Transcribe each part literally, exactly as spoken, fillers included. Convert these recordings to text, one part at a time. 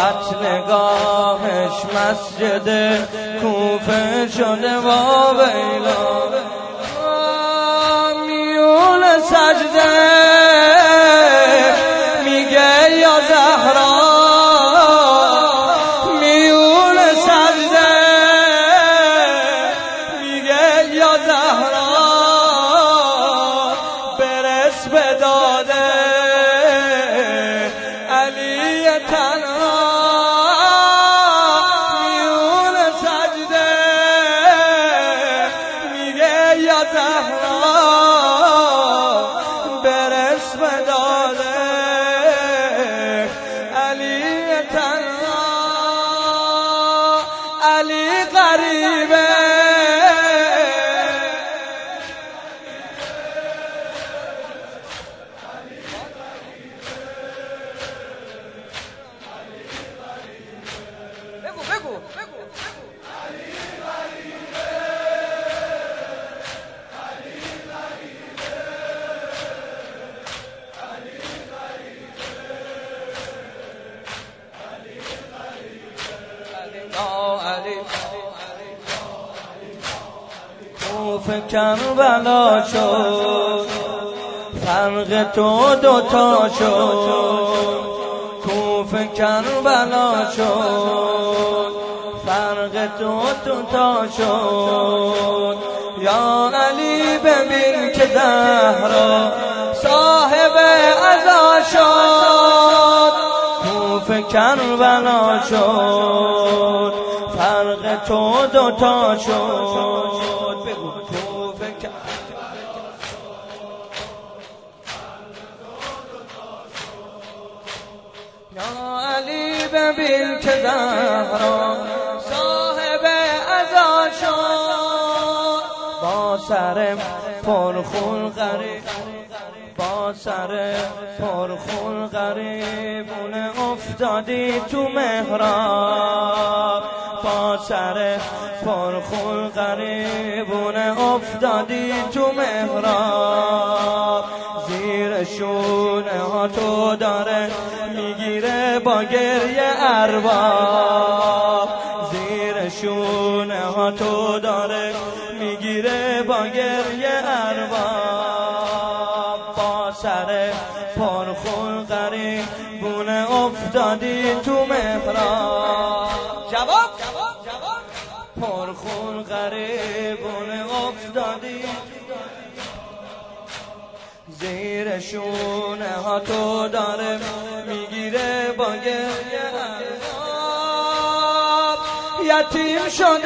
قتلگاهش مسجد کوفه شده و ویلا میون سجده میگه یا زهرا میون سجده میگه یا زهرا برس به داده علی تنها میون سجده میگه یا زهرا برس به داده علی تنها علی غریبه بگو بگو بگو علی غریبه علی غریبه علی غریبه کوفه کربلا شد فرق تو دوتا شد کوفه کربلا شد فرق تو دوتا شد یا علی ببین که زهرا صاحب عزا شد کوفه کربلا شد فرق تو دوتا شد بگو کوفه یا علی ببین که زهرا صاحب عزا شد با سر پرخون غریب با سر پرخون غریبونه افتادی تو محراب با سر پرخون غریبونه افتادی تو محراب زیر شونه ها تو داره میگیره با گریه ارباب زیر شونه ها تو داره میگیره با گریه ارباب با سر پرخون غریبونه افتادی تو محراب جواب پرخون غریبونه افتادی زیر شونه ها تو داره میگیره با گریه ارباب یتیم شد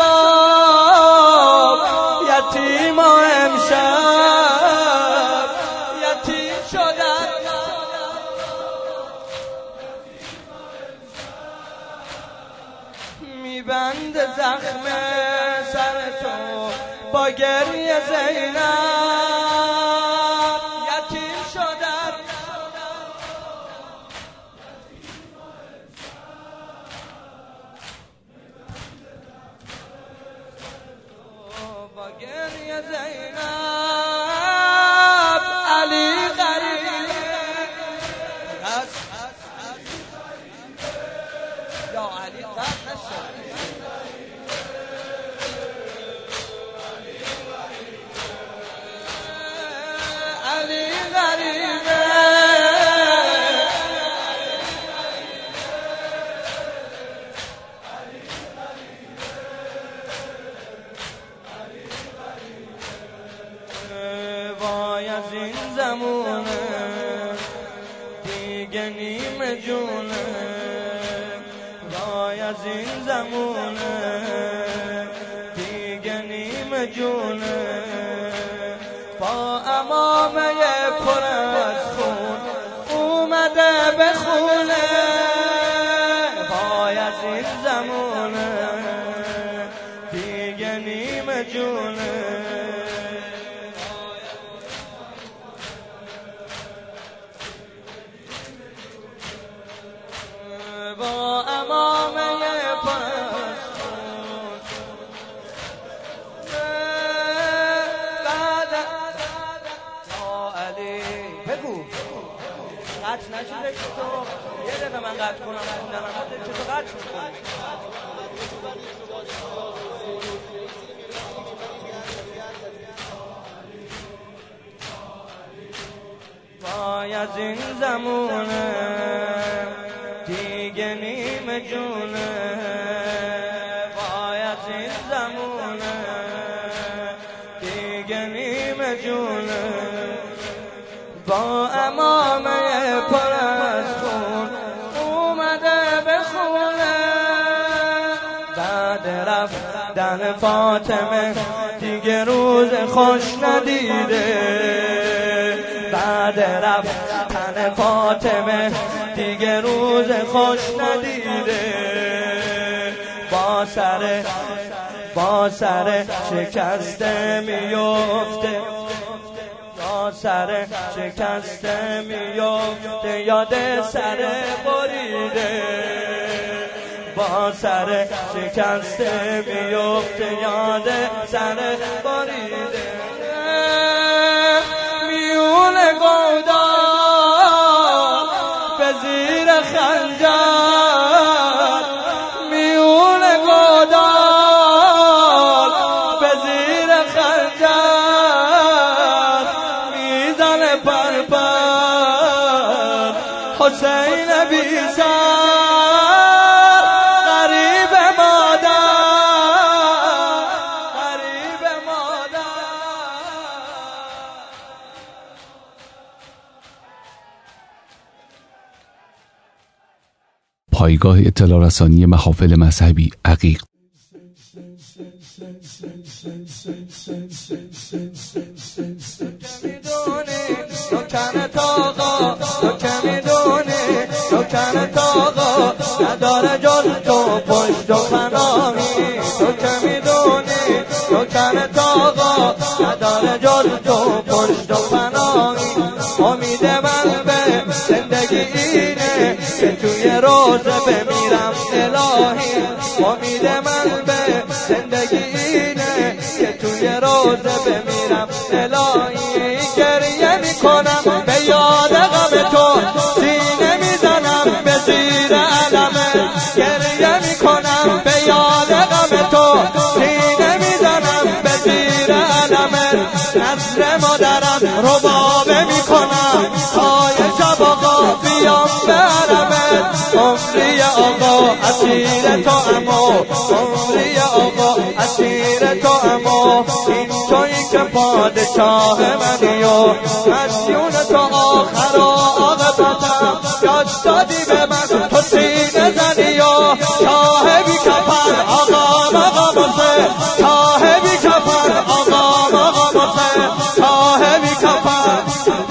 ارباب یتیم امشب یتیم شد ارباب میبند زخم سر تو با گریه زینب یتیم شد با گریه زینب علی غریبه یا علی قد نشد علی غریبه وای از این زمونه دیگه نیم جونه وای از این زمونه دیگه نیم جونه با امامه پر از خون اومده به خونه وای از این زمونه دیگه نیم جونه با امامه پر از خون بعد یا علی بگو قطع نشد چیزه که تو یه دقیقه من قطع کنم از نمت که تو قطع میکنی. وای از این زمونه دیگه نیمه جونه، وای از این زمونه دیگه نیمه جونه، با امامه پر از خون اومده به خونه. بعد رفتن فاطمه دیگه روز خوش ندیده، بعد رفتن فاطمه دیگه روز خوش ندیده. با سر با سر شکسته میفته، با سر شکسته میفته، یاد سر بریده. با سر شکسته میفته، یاد سر بریده. میون گودا به زیر خنجر، میون گودا به زیر خنجر، میزنه پر پر حسین بی سر، غریب مادر، غریب مادر. پایگاه اطلاع رسانی محافل مذهبی عقیق. نداره جز تو پشت و پناهی، تو که میدونی نوکرت آقا نداره جز تو پشت و پناهی. امید من به زندگی اینه که توی روزه بمیرم الهی، امید من به زندگی اینه که توی روزه بمیرم الهی. گریه میکنم به یاد غم تو، سینه میزنم به زیر علمه، گریه میکنم به یاد غم تو، سینه میزنم به زیر علمه. نظر مادرم ربابه میکنم تای شب آقا بیام به علمه. عمری آقا اسیر تو اما، عمری آقا اسیر تو اما، این تویی که پادشاه منی و مدیون تو آخر و عاقبتم. یاد دادی به من تو سینه زنی و صاحبی کفن آقا آقا مزه، صاحبی کفن آقا آقا مزه، صاحبی کفن.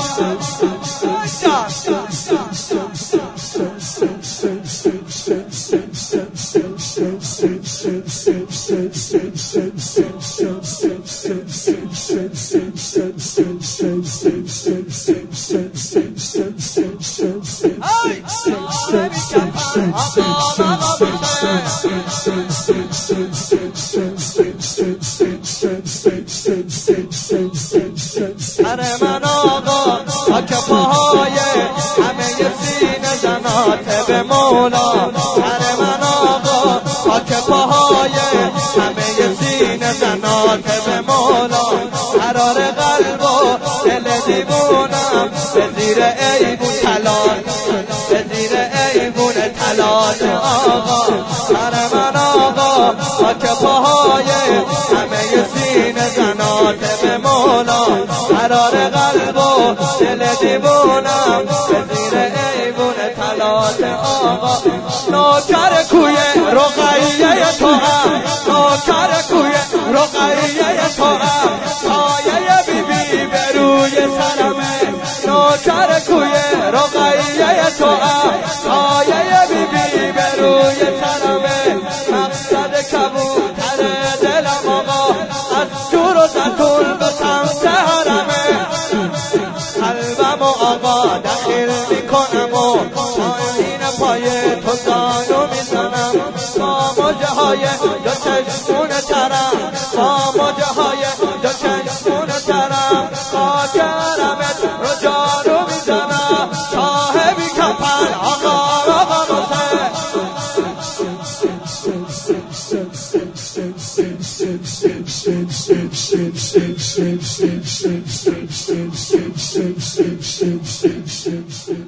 سر من آقا خاک پاهای همه سینه زنات به مولا، سر من آقا خاک پاهای همه سینه زنات به مولا. قرار قلب و دل دیوونم به زیر ایبون تلاش، به زیر ایبون تلاش آقا. سر من آقا خاک پاهای همه سینه زنات به مولا، قرار قلب و دل دیوونم به زیر ایبون تلاش آقا. نوکر کوی رقیه تو هم، نوکر کوی رقیه تو هم، سایه بی بی به روی سرمه. نوکر کوی رقیه تو هم، سایه بی بی به روی سرمه. مقصد کبوتر دلم آقا از جور و زتون به سمت حرمه. قلبم آقا دخیل میکنم و آیین پای تو زانو میزنم. با موجه های دو چشمون ترم، با موجه های دو چشمون ترم، خاک حرمت رو جارو میزنم. صاحبی کفن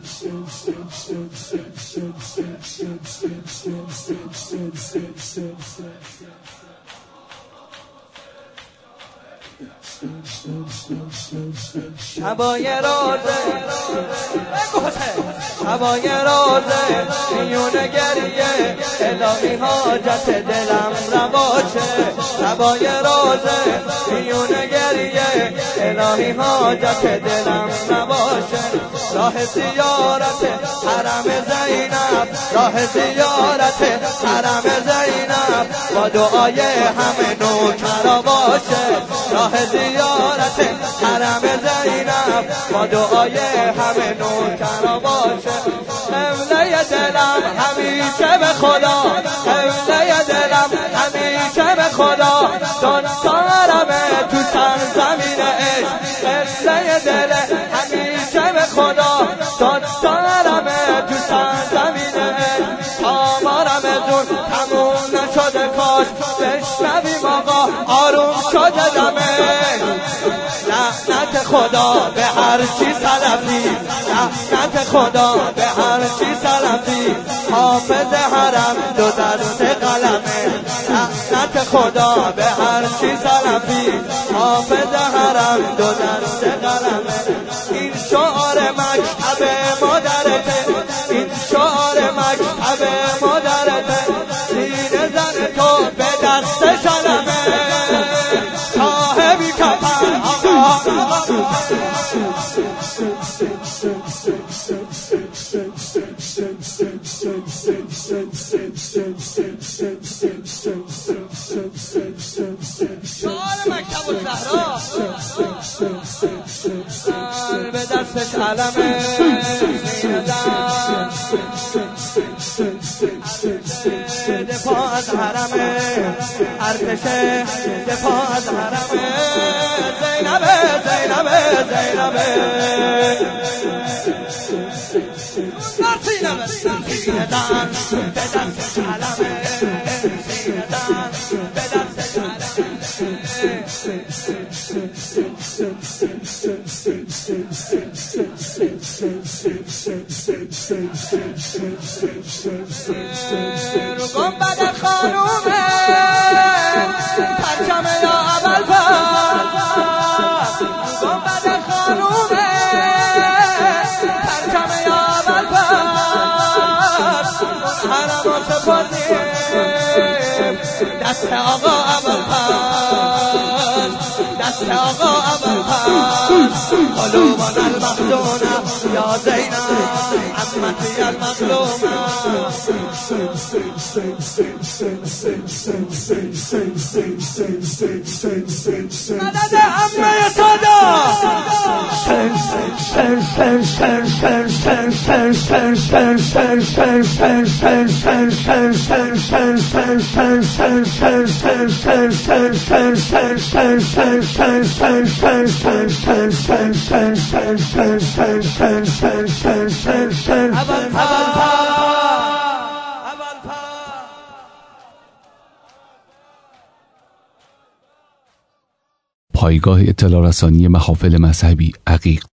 شبای روزه شبای روزه میون گریه الهی حاجت دلم رواشه شبای روزه میون گریه الهی حاجت دلم رواشه راه زیارت حرم زینب راه زیارت حرم زینب با دعای همه نوکرا باشه راه زیارت حرم زینب با دعای همه نوکرا باشه قبله دلم همیشه به خدا قبله دلم همیشه به خدا دنسارمه تو سرزمین عشق قبله دل همیشه به خدا دنسارمه تو سرزمین عشق آمارم زون تموم نشده کاش بشنویم آقا آروم شده دمه لعنت خدا به هر چی سلفی لعنت خدا به هر چی سلفی حافظ حرم دو دست قلمه لعنت خدا به هر چی سلفی حافظ حرم دو دست قلمه این شعار مکتب مادرته این شعار مکتب مادرته سینه زن تو به دست شلمه صاحبی کفر آقا شعار مکتب الزهرا سر به دستش علمه سینه زن دفاع از حرمه ارتش دفاع از حرمه زینبه زینبه زینبه سینه سینه دان به دستش علمه سینه دان به دستش رو گنبد خانومه پرچم یا ابوالفضل گنبد خانومه پرچم یا ابوالفضل حرم و سپردیم دست آقا ابوالفضل دست آقا ابوالفضل قلوبنا المحزونة یا زینب عمتی المظلومة مدد عمه صدا پایگاه اطلاع رسانی محافل مذهبی عقیق.